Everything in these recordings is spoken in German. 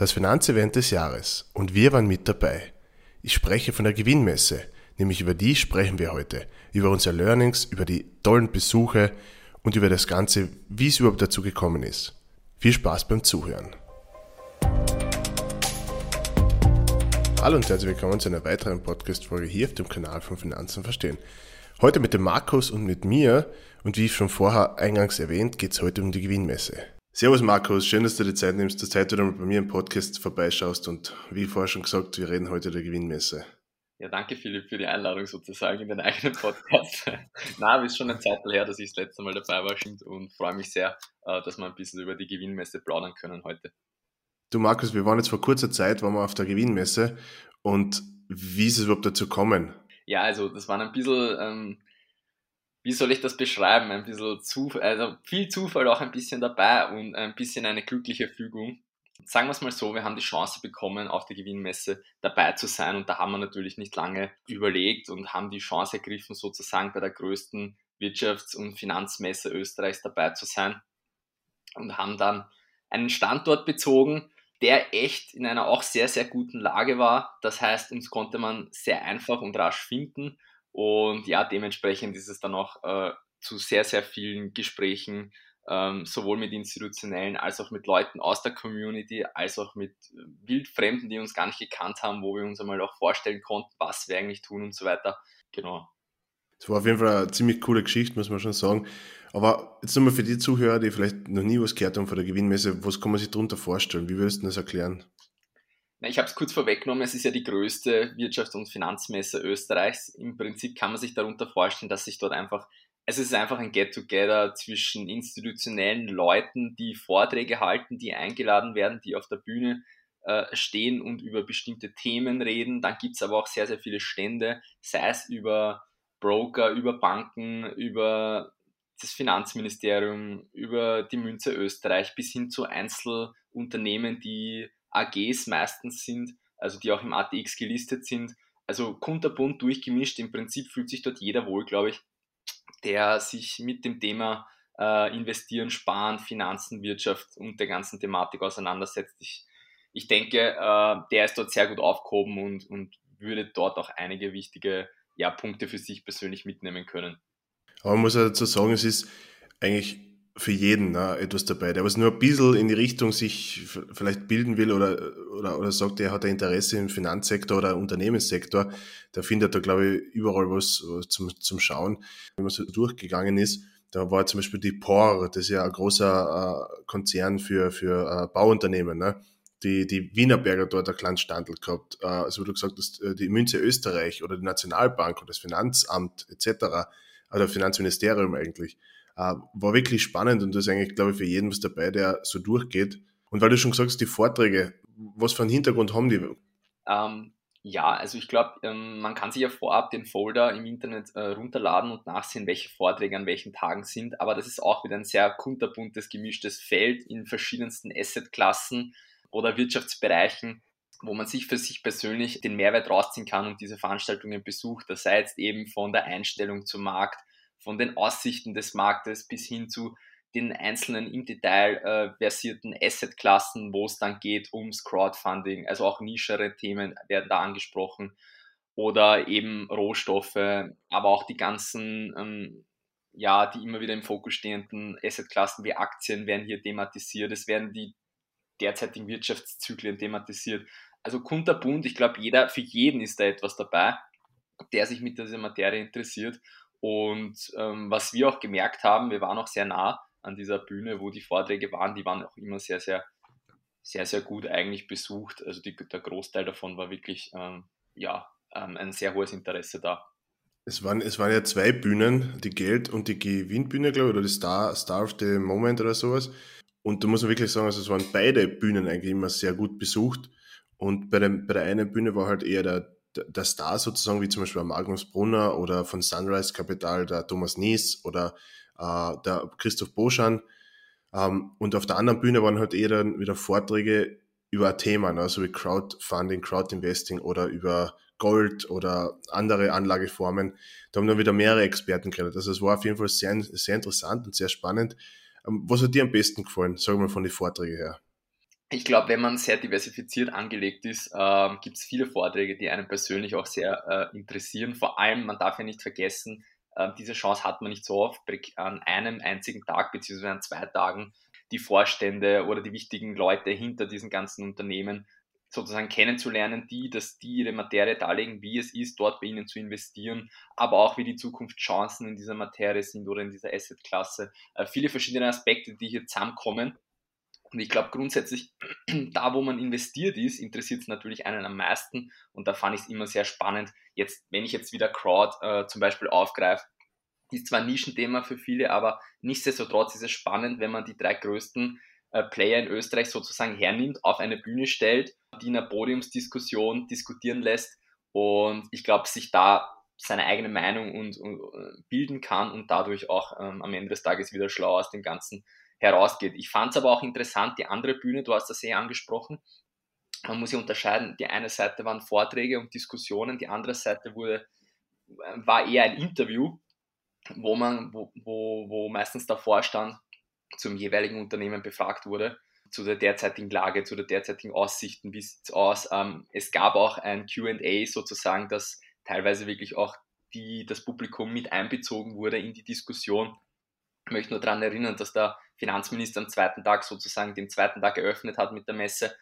Das Finanzevent des Jahres und wir waren mit dabei. Ich spreche von der Gewinnmesse, nämlich über die sprechen wir heute. Über unsere Learnings, über die tollen Besuche und über das Ganze, wie es überhaupt dazu gekommen ist. Viel Spaß beim Zuhören. Hallo und herzlich willkommen zu einer weiteren Podcast-Folge hier auf dem Kanal von Finanzen verstehen. Heute mit dem Markus und mit mir und wie schon vorher eingangs erwähnt, geht es heute um die Gewinnmesse. Servus Markus, schön, dass du dir Zeit nimmst, dass du heute wieder mal bei mir im Podcast vorbeischaust und wie vorher schon gesagt, wir reden heute der Gewinnmesse. Ja, danke Philipp für die Einladung sozusagen in den eigenen Podcast. Na, ist schon eine Zeit her, dass ich das letzte Mal dabei war und freue mich sehr, dass wir ein bisschen über die Gewinnmesse plaudern können heute. Du Markus, wir waren jetzt vor kurzer Zeit, waren wir auf der Gewinnmesse und wie ist es überhaupt dazu gekommen? Ja, also das waren ein bisschen, wie soll ich das beschreiben, ein bisschen also viel Zufall auch ein bisschen dabei und ein bisschen eine glückliche Fügung. Sagen wir es mal so, wir haben die Chance bekommen, auf der Gewinnmesse dabei zu sein und da haben wir natürlich nicht lange überlegt und haben die Chance ergriffen, sozusagen bei der größten Wirtschafts- und Finanzmesse Österreichs dabei zu sein und haben dann einen Standort bezogen, der echt in einer auch sehr, sehr guten Lage war. Das heißt, uns konnte man sehr einfach und rasch finden und ja, dementsprechend ist es dann auch zu sehr, sehr vielen Gesprächen sowohl mit Institutionellen als auch mit Leuten aus der Community, als auch mit Wildfremden, die uns gar nicht gekannt haben, wo wir uns einmal auch vorstellen konnten, was wir eigentlich tun und so weiter. Genau. Es war auf jeden Fall eine ziemlich coole Geschichte, muss man schon sagen. Aber jetzt nochmal für die Zuhörer, die vielleicht noch nie was gehört haben von der Gewinnmesse, was kann man sich darunter vorstellen? Wie würdest du das erklären? Na, ich habe es kurz vorweggenommen, es ist ja die größte Wirtschafts- und Finanzmesse Österreichs. Im Prinzip kann man sich darunter vorstellen, dass sich dort einfach, es ist einfach ein Get-Together zwischen institutionellen Leuten, die Vorträge halten, die eingeladen werden, die auf der Bühne stehen und über bestimmte Themen reden. Dann gibt's aber auch sehr, sehr viele Stände, sei es über Broker, über Banken, über das Finanzministerium, über die Münze Österreich bis hin zu Einzelunternehmen, die AGs meistens sind, also die auch im ATX gelistet sind. Also kunterbunt durchgemischt. Im Prinzip fühlt sich dort jeder wohl, glaube ich, der sich mit dem Thema Investieren, Sparen, Finanzen, Wirtschaft und der ganzen Thematik auseinandersetzt. Ich denke, der ist dort sehr gut aufgehoben und würde dort auch einige wichtige Punkte für sich persönlich mitnehmen können. Aber man muss ja dazu sagen, es ist eigentlich für jeden etwas dabei, der was nur ein bisschen in die Richtung sich vielleicht bilden will oder sagt, er hat ein Interesse im Finanzsektor oder Unternehmenssektor, der findet da, glaube ich, überall was zum Schauen. Wenn man so durchgegangen ist, da war zum Beispiel die POR, das ist ja ein großer Konzern für Bauunternehmen, ne? Die Wienerberger dort ein kleines Standel gehabt. Also wie du gesagt hast, die Münze Österreich oder die Nationalbank oder das Finanzamt etc., also Finanzministerium eigentlich, war wirklich spannend und das ist eigentlich, glaube ich, für jeden was dabei, der so durchgeht. Und weil du schon gesagt hast, die Vorträge, was für einen Hintergrund haben die? Ja, also ich glaube, man kann sich ja vorab den Folder im Internet runterladen und nachsehen, welche Vorträge an welchen Tagen sind, aber das ist auch wieder ein sehr kunterbuntes, gemischtes Feld in verschiedensten Assetklassen oder Wirtschaftsbereichen, wo man sich für sich persönlich den Mehrwert rausziehen kann und diese Veranstaltungen besucht. Das sei jetzt eben von der Einstellung zum Markt, von den Aussichten des Marktes bis hin zu den einzelnen im Detail versierten Assetklassen, wo es dann geht ums Crowdfunding, also auch nischere Themen werden da angesprochen oder eben Rohstoffe, aber auch die ganzen, die immer wieder im Fokus stehenden Assetklassen wie Aktien werden hier thematisiert, es werden die derzeitigen Wirtschaftszyklen thematisiert. Also kunterbunt, ich glaube, für jeden ist da etwas dabei, der sich mit dieser Materie interessiert. Und was wir auch gemerkt haben, wir waren auch sehr nah an dieser Bühne, wo die Vorträge waren, die waren auch immer sehr, sehr, sehr, sehr gut eigentlich besucht. Also der Großteil davon war wirklich ein sehr hohes Interesse da. Es waren ja zwei Bühnen, die Geld- und die Gewinnbühne, glaube ich, oder die Star of the Moment oder sowas. Und da muss man wirklich sagen, also es waren beide Bühnen eigentlich immer sehr gut besucht. Und bei der einen Bühne war halt eher der Star sozusagen, wie zum Beispiel der Magnus Brunner oder von Sunrise Capital der Thomas Nies oder der Christoph Boschan. Und auf der anderen Bühne waren halt eher dann wieder Vorträge über ein Thema, ne, so wie Crowdfunding, Crowdinvesting oder über Gold oder andere Anlageformen. Da haben dann wieder mehrere Experten geredet. Also es war auf jeden Fall sehr, sehr interessant und sehr spannend. Was hat dir am besten gefallen, sagen wir mal von den Vorträgen her? Ich glaube, wenn man sehr diversifiziert angelegt ist, gibt es viele Vorträge, die einen persönlich auch sehr interessieren. Vor allem, man darf ja nicht vergessen, diese Chance hat man nicht so oft, an einem einzigen Tag beziehungsweise an 2 Tagen die Vorstände oder die wichtigen Leute hinter diesen ganzen Unternehmen sozusagen kennenzulernen, die ihre Materie darlegen, wie es ist, dort bei ihnen zu investieren, aber auch wie die Zukunftschancen in dieser Materie sind oder in dieser Assetklasse. Viele verschiedene Aspekte, die hier zusammenkommen. Und ich glaube grundsätzlich, da wo man investiert ist, interessiert es natürlich einen am meisten. Und da fand ich es immer sehr spannend. Jetzt, wenn ich jetzt wieder Crowd zum Beispiel aufgreife, ist zwar ein Nischenthema für viele, aber nichtsdestotrotz ist es spannend, wenn man die 3 größten Player in Österreich sozusagen hernimmt, auf eine Bühne stellt, die in einer Podiumsdiskussion diskutieren lässt und ich glaube, sich da seine eigene Meinung und bilden kann und dadurch auch am Ende des Tages wieder schlau aus dem Ganzen herausgeht. Ich fand es aber auch interessant, die andere Bühne, du hast das eh angesprochen, man muss ja unterscheiden, die eine Seite waren Vorträge und Diskussionen, die andere Seite war eher ein Interview, wo meistens der Vorstand zum jeweiligen Unternehmen befragt wurde, zu der derzeitigen Lage, zu der derzeitigen Aussichten, wie sieht es aus. Es gab auch ein Q&A sozusagen, dass teilweise wirklich auch das Publikum mit einbezogen wurde in die Diskussion. Ich möchte nur daran erinnern, dass der Finanzminister am zweiten Tag sozusagen den zweiten Tag eröffnet hat mit der Messe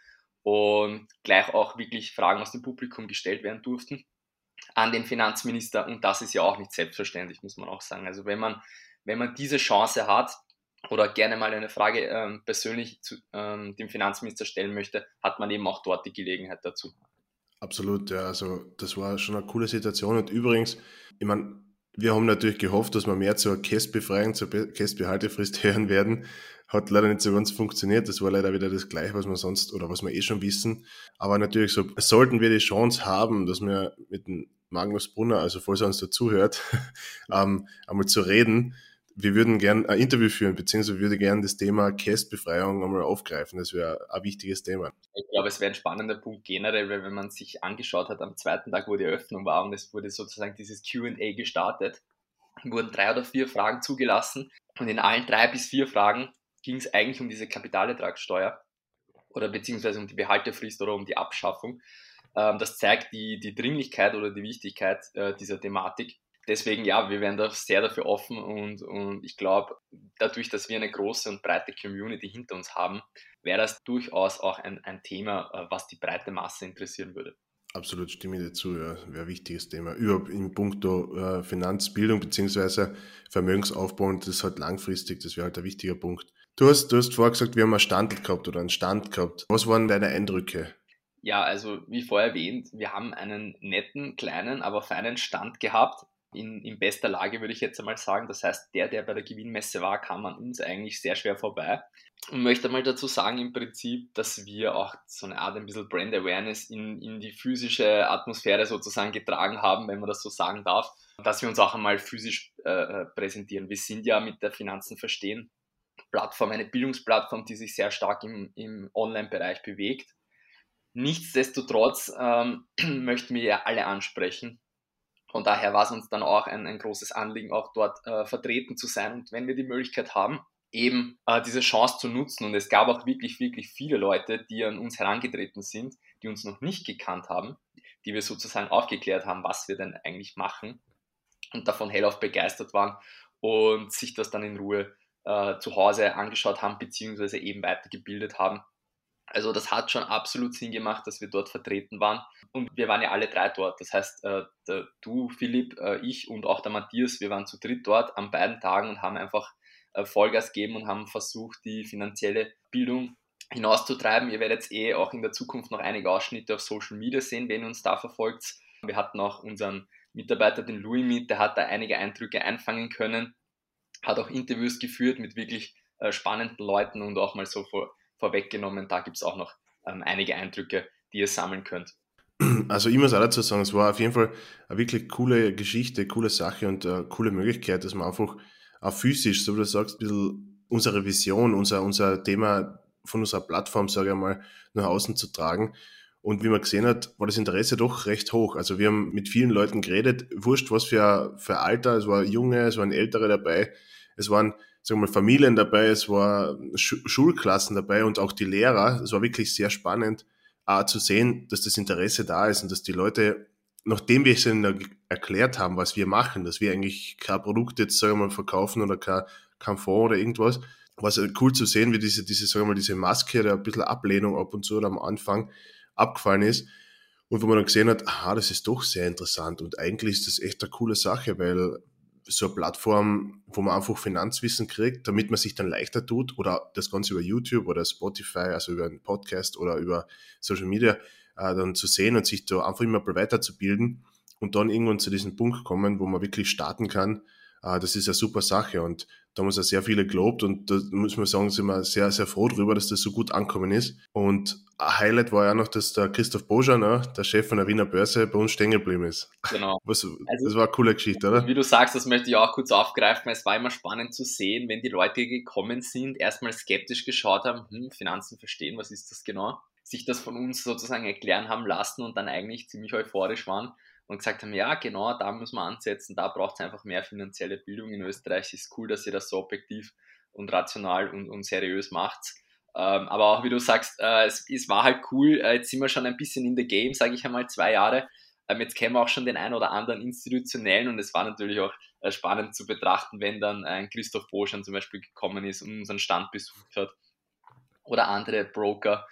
und gleich auch wirklich Fragen aus dem Publikum gestellt werden durften an den Finanzminister und das ist ja auch nicht selbstverständlich, muss man auch sagen. Also wenn man diese Chance hat oder gerne mal eine Frage persönlich zu dem Finanzminister stellen möchte, hat man eben auch dort die Gelegenheit dazu. Absolut, ja, also das war schon eine coole Situation und übrigens, ich meine, wir haben natürlich gehofft, dass wir mehr zur Kästbefreiung, zur Kästbehaltefrist hören werden. Hat leider nicht so ganz funktioniert. Das war leider wieder das Gleiche, was wir sonst oder was wir eh schon wissen. Aber natürlich so, sollten wir die Chance haben, dass wir mit dem Magnus Brunner, also falls er uns dazuhört, einmal zu reden. Wir würden gern ein Interview führen, beziehungsweise würde gern das Thema Kästbefreiung einmal aufgreifen. Das wäre ein wichtiges Thema. Ich glaube, es wäre ein spannender Punkt generell, weil wenn man sich angeschaut hat, am zweiten Tag, wo die Eröffnung war und es wurde sozusagen dieses Q&A gestartet, wurden 3 oder 4 Fragen zugelassen und in allen 3 bis 4 Fragen ging es eigentlich um diese Kapitalertragssteuer oder beziehungsweise um die Behaltefrist oder um die Abschaffung. Das zeigt die Dringlichkeit oder die Wichtigkeit dieser Thematik. Deswegen, ja, wir wären da sehr dafür offen und ich glaube, dadurch, dass wir eine große und breite Community hinter uns haben, wäre das durchaus auch ein Thema, was die breite Masse interessieren würde. Absolut, stimme ich dir zu, ja, wäre ein wichtiges Thema. Überhaupt in puncto Finanzbildung bzw. Vermögensaufbau und das ist halt langfristig, das wäre halt ein wichtiger Punkt. Du hast vorher gesagt, wir haben einen Stand gehabt oder einen Stand gehabt. Was waren deine Eindrücke? Ja, also wie vorher erwähnt, wir haben einen netten, kleinen, aber feinen Stand gehabt. In bester Lage würde ich jetzt einmal sagen. Das heißt, der bei der Gewinnmesse war, kam an uns eigentlich sehr schwer vorbei. Und möchte mal dazu sagen im Prinzip, dass wir auch so eine Art ein bisschen Brand Awareness in die physische Atmosphäre sozusagen getragen haben, wenn man das so sagen darf, dass wir uns auch einmal physisch präsentieren. Wir sind ja mit der Finanzen verstehen Plattform, eine Bildungsplattform, die sich sehr stark im Online-Bereich bewegt. Nichtsdestotrotz möchten wir ja alle ansprechen. Von daher war es uns dann auch ein großes Anliegen, auch dort vertreten zu sein. Und wenn wir die Möglichkeit haben, eben diese Chance zu nutzen. Und es gab auch wirklich, wirklich viele Leute, die an uns herangetreten sind, die uns noch nicht gekannt haben, die wir sozusagen aufgeklärt haben, was wir denn eigentlich machen und davon hellauf begeistert waren und sich das dann in Ruhe zu Hause angeschaut haben, beziehungsweise eben weitergebildet haben. Also das hat schon absolut Sinn gemacht, dass wir dort vertreten waren. Und wir waren ja alle 3 dort. Das heißt, du, Philipp, ich und auch der Matthias, wir waren zu dritt dort an beiden Tagen und haben einfach Vollgas gegeben und haben versucht, die finanzielle Bildung hinauszutreiben. Ihr werdet eh auch in der Zukunft noch einige Ausschnitte auf Social Media sehen, wenn ihr uns da verfolgt. Wir hatten auch unseren Mitarbeiter, den Louis, mit, der hat da einige Eindrücke einfangen können, hat auch Interviews geführt mit wirklich spannenden Leuten und auch mal so vorweggenommen, da gibt es auch noch einige Eindrücke, die ihr sammeln könnt. Also ich muss auch dazu sagen, es war auf jeden Fall eine wirklich coole Geschichte, coole Sache und eine coole Möglichkeit, dass man einfach auch physisch, so wie du sagst, ein bisschen unsere Vision, unser Thema von unserer Plattform, sage ich mal, nach außen zu tragen. Und wie man gesehen hat, war das Interesse doch recht hoch. Also wir haben mit vielen Leuten geredet, wurscht was für Alter, es war Junge, es waren Ältere dabei, es waren sagen wir mal, Familien dabei, es war Schulklassen dabei und auch die Lehrer. Es war wirklich sehr spannend, zu sehen, dass das Interesse da ist und dass die Leute, nachdem wir es ihnen erklärt haben, was wir machen, dass wir eigentlich kein Produkt jetzt, sagen wir mal, verkaufen oder kein Fonds oder irgendwas, war es cool zu sehen, wie sagen wir mal, diese Maske, der ein bisschen Ablehnung ab und zu oder am Anfang abgefallen ist. Und wo man dann gesehen hat, aha, das ist doch sehr interessant und eigentlich ist das echt eine coole Sache, weil so eine Plattform, wo man einfach Finanzwissen kriegt, damit man sich dann leichter tut oder das Ganze über YouTube oder Spotify, also über einen Podcast oder über Social Media dann zu sehen und sich da einfach immer weiterzubilden und dann irgendwann zu diesem Punkt kommen, wo man wirklich starten kann, das ist eine super Sache und da haben uns auch sehr viele gelobt und da muss man sagen, sind wir sehr, sehr froh drüber, dass das so gut angekommen ist. Und ein Highlight war ja noch, dass der Christoph Bojan, ne, der Chef von der Wiener Börse, bei uns stehen geblieben ist. Genau. Das Also, war eine coole Geschichte, oder? wie du sagst, das möchte ich auch kurz aufgreifen. Es war immer spannend zu sehen, wenn die Leute gekommen sind, erstmal skeptisch geschaut haben, Finanzen verstehen, was ist das genau? Sich das von uns sozusagen erklären haben lassen und dann eigentlich ziemlich euphorisch waren und gesagt haben, ja, genau, da müssen wir ansetzen, da braucht es einfach mehr finanzielle Bildung in Österreich. Ist cool, dass ihr das so objektiv und rational und seriös macht. Aber auch wie du sagst, es war halt cool, jetzt sind wir schon ein bisschen in the game, sage ich einmal, 2 Jahre. Jetzt kennen wir auch schon den einen oder anderen institutionellen und es war natürlich auch spannend zu betrachten, wenn dann ein Christoph Boschan zum Beispiel gekommen ist und unseren Stand besucht hat oder andere Broker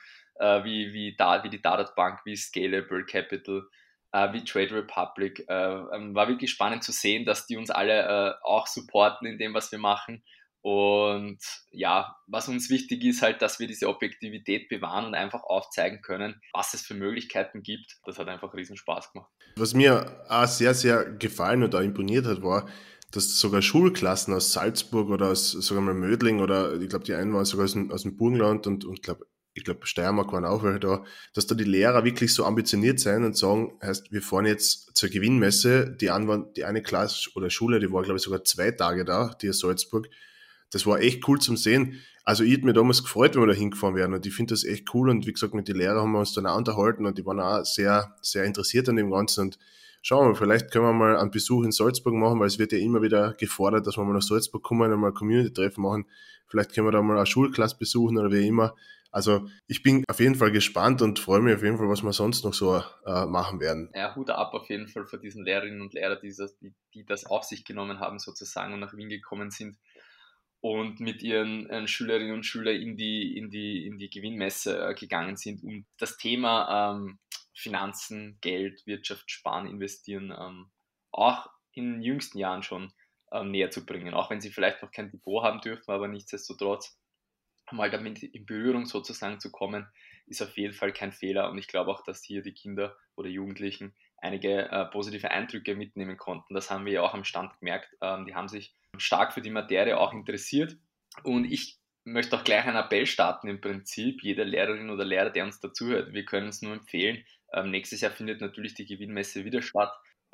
wie die Dadat Bank, wie Scalable Capital, wie Trade Republic. War wirklich spannend zu sehen, dass die uns alle auch supporten in dem, was wir machen. Und ja, was uns wichtig ist halt, dass wir diese Objektivität bewahren und einfach aufzeigen können, was es für Möglichkeiten gibt. Das hat einfach riesen Spaß gemacht. Was mir auch sehr, sehr gefallen und auch imponiert hat, war, dass sogar Schulklassen aus Salzburg oder aus, sagen wir mal, Mödling oder ich glaube, die einen waren sogar aus dem Burgenland und ich glaube, Steiermark waren auch welche da, dass da die Lehrer wirklich so ambitioniert sein und sagen, heißt, wir fahren jetzt zur Gewinnmesse, die eine Klasse oder Schule, die war, glaube ich, sogar 2 Tage da, die aus Salzburg. Das war echt cool zum Sehen. Also ich hätte mir damals gefreut, wenn wir da hingefahren wären und ich finde das echt cool und wie gesagt, mit den Lehrern haben wir uns dann auch unterhalten und die waren auch sehr, sehr interessiert an dem Ganzen und schauen wir mal, vielleicht können wir mal einen Besuch in Salzburg machen, weil es wird ja immer wieder gefordert, dass wir mal nach Salzburg kommen und mal ein Community-Treffen machen. Vielleicht können wir da mal eine Schulklasse besuchen oder wie immer. Also ich bin auf jeden Fall gespannt und freue mich auf jeden Fall, was wir sonst noch so machen werden. Ja, Hut ab auf jeden Fall für diesen Lehrerinnen und Lehrer, die das auf sich genommen haben sozusagen und nach Wien gekommen sind und mit ihren Schülerinnen und Schülern in die Gewinnmesse gegangen sind, um das Thema Finanzen, Geld, Wirtschaft, Sparen, Investieren auch in den jüngsten Jahren schon näher zu bringen. Auch wenn sie vielleicht noch kein Depot haben dürfen, aber nichtsdestotrotz mal damit in Berührung sozusagen zu kommen, ist auf jeden Fall kein Fehler. Und ich glaube auch, dass hier die Kinder oder Jugendlichen einige positive Eindrücke mitnehmen konnten. Das haben wir ja auch am Stand gemerkt. Die haben sich stark für die Materie auch interessiert. Und ich möchte auch gleich einen Appell starten im Prinzip. Jeder Lehrerin oder Lehrer, der uns dazuhört, wir können es nur empfehlen. Nächstes Jahr findet natürlich die Gewinnmesse wieder statt.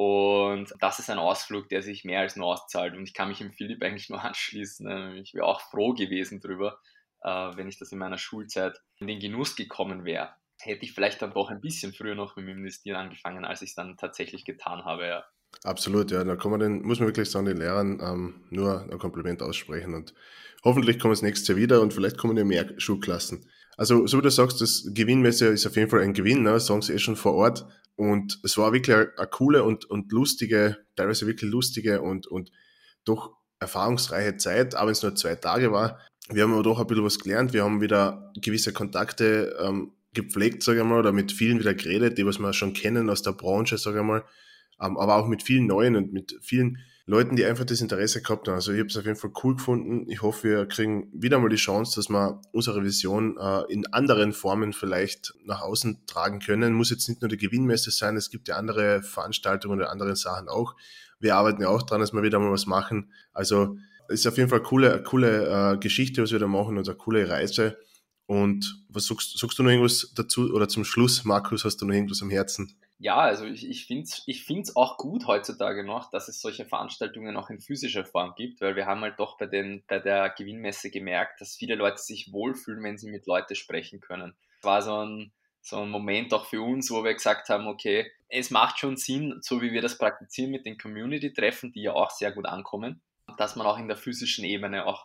Und das ist ein Ausflug, der sich mehr als nur auszahlt. Und ich kann mich dem Philipp eigentlich nur anschließen. Ich wäre auch froh gewesen drüber, wenn ich das in meiner Schulzeit in den Genuss gekommen wäre. Hätte ich vielleicht dann doch ein bisschen früher noch mit dem Investieren angefangen, als ich es dann tatsächlich getan habe. Ja. Absolut, ja, da muss man wirklich sagen, den Lehrern nur ein Kompliment aussprechen und hoffentlich kommen es nächstes Jahr wieder und vielleicht kommen ja mehr Schulklassen. Also, so wie du sagst, das Gewinnmesse ist auf jeden Fall ein Gewinn, ne? Sagen sie eh schon vor Ort. Und es war wirklich eine coole und lustige, teilweise wirklich lustige und doch erfahrungsreiche Zeit, auch wenn es nur 2 Tage war. Wir haben aber doch ein bisschen was gelernt. Wir haben wieder gewisse Kontakte gepflegt, sage ich mal, oder mit vielen wieder geredet, die was wir schon kennen aus der Branche, sage ich mal. Aber auch mit vielen Neuen und mit vielen Leuten, die einfach das Interesse gehabt haben. Also ich habe es auf jeden Fall cool gefunden. Ich hoffe, wir kriegen wieder mal die Chance, dass wir unsere Vision in anderen Formen vielleicht nach außen tragen können. Muss jetzt nicht nur die Gewinnmesse sein, es gibt ja andere Veranstaltungen oder andere Sachen auch. Wir arbeiten ja auch dran, dass wir wieder mal was machen. Also es ist auf jeden Fall eine coole Geschichte, was wir da machen und eine coole Reise. Und was sagst du noch irgendwas dazu oder zum Schluss, Markus, hast du noch irgendwas am Herzen? Ja, also ich find's auch gut heutzutage noch, dass es solche Veranstaltungen auch in physischer Form gibt, weil wir haben halt doch bei der Gewinnmesse gemerkt, dass viele Leute sich wohlfühlen, wenn sie mit Leuten sprechen können. Es war so ein Moment auch für uns, wo wir gesagt haben, okay, es macht schon Sinn, so wie wir das praktizieren mit den Community-Treffen, die ja auch sehr gut ankommen, dass man auch in der physischen Ebene auch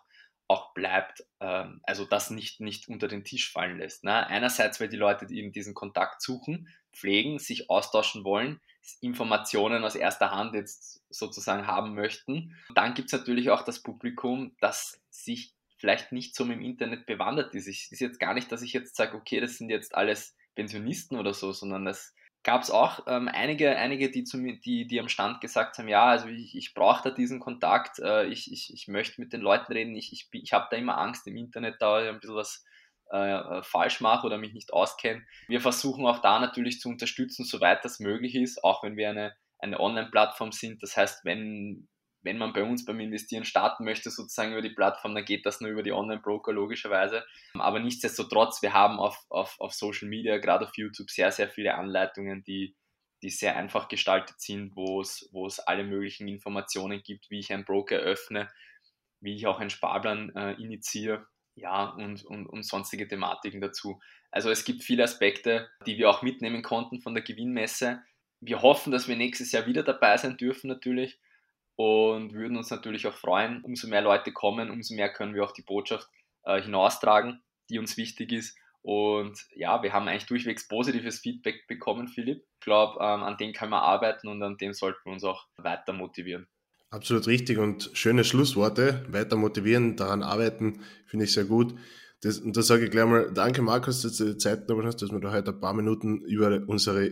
auch bleibt, also das nicht unter den Tisch fallen lässt. Ne? Einerseits, weil die Leute, die eben diesen Kontakt suchen, pflegen, sich austauschen wollen, Informationen aus erster Hand jetzt sozusagen haben möchten. Dann gibt es natürlich auch das Publikum, das sich vielleicht nicht so im Internet bewandert ist. Es ist jetzt gar nicht, dass ich jetzt sage, okay, das sind jetzt alles Pensionisten oder so, sondern das gab es auch einige, die, die am Stand gesagt haben, ja, also ich brauche da diesen Kontakt, ich möchte mit den Leuten reden, ich habe da immer Angst im Internet, da ein bisschen was falsch mache oder mich nicht auskenne. Wir versuchen auch da natürlich zu unterstützen, soweit das möglich ist, auch wenn wir eine Online-Plattform sind. Das heißt, wenn man bei uns beim Investieren starten möchte, sozusagen über die Plattform, dann geht das nur über die Online-Broker logischerweise. Aber nichtsdestotrotz, wir haben auf Social Media, gerade auf YouTube, sehr, sehr viele Anleitungen, die sehr einfach gestaltet sind, wo es alle möglichen Informationen gibt, wie ich einen Broker eröffne, wie ich auch einen Sparplan initiiere, ja, und sonstige Thematiken dazu. Also es gibt viele Aspekte, die wir auch mitnehmen konnten von der Gewinnmesse. Wir hoffen, dass wir nächstes Jahr wieder dabei sein dürfen natürlich und würden uns natürlich auch freuen. Umso mehr Leute kommen, umso mehr können wir auch die Botschaft hinaustragen, die uns wichtig ist. Und ja, wir haben eigentlich durchwegs positives Feedback bekommen, Philipp. Ich glaube, an dem kann man arbeiten und an dem sollten wir uns auch weiter motivieren. Absolut richtig und schöne Schlussworte. Weiter motivieren, daran arbeiten, finde ich sehr gut. Und da sage ich gleich mal, danke Markus, dass du die Zeit genommen hast, dass wir da heute ein paar Minuten über unsere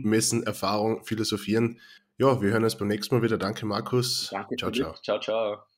Gewinnmessen-Erfahrung philosophieren. Ja, wir hören uns beim nächsten Mal wieder. Danke Markus. Danke, Ciao, Philipp. ciao. Ciao, ciao.